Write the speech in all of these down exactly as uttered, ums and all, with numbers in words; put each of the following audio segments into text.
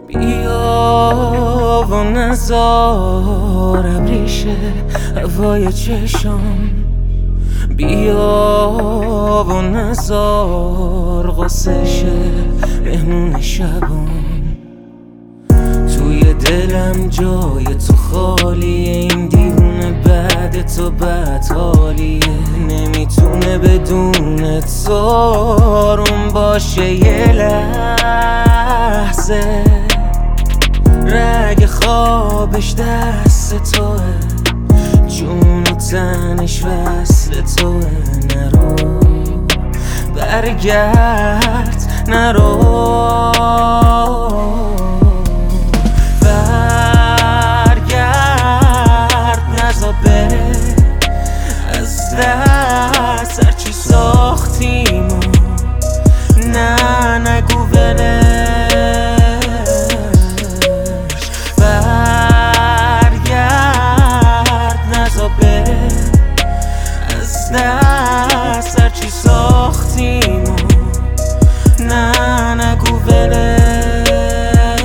بیا و نزار ابریشه هوای چشم، بیا و نزار غصشه مهمون شبم. توی دلم جای تو خالیه، این دیوونه بعد تو بد حالیه، نمیتونه بدون تو آروم باشه یه لحظه. رگ خوابش دست توه، جون و تنش وصل توه. نرو برگرد، نرو برگرد، نزا بره از دست هرچی ساختیم و نه نگو ولش. برگرد، نزا بره از دست هرچی ساختیم و نه نگو ولش.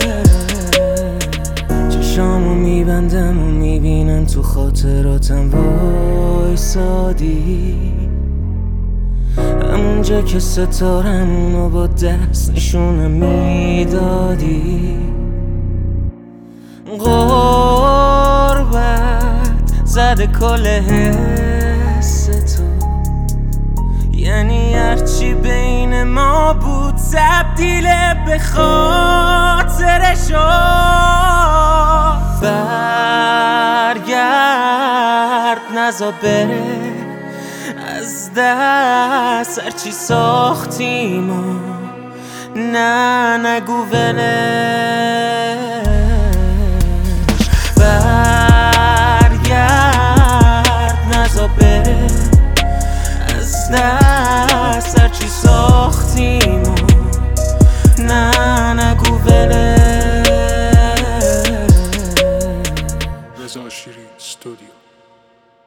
چشامو میبندم و میبینم تو خاطراتم وایسادی، همونجا که ستارمونو با دست نشونم میدادی. غربت زده کل حس تو، یعنی هرچی بین ما بود تبدیل به خاطره شد. برگرد، نزا بره از دست هرچی ساختیم و نه نگو ولش.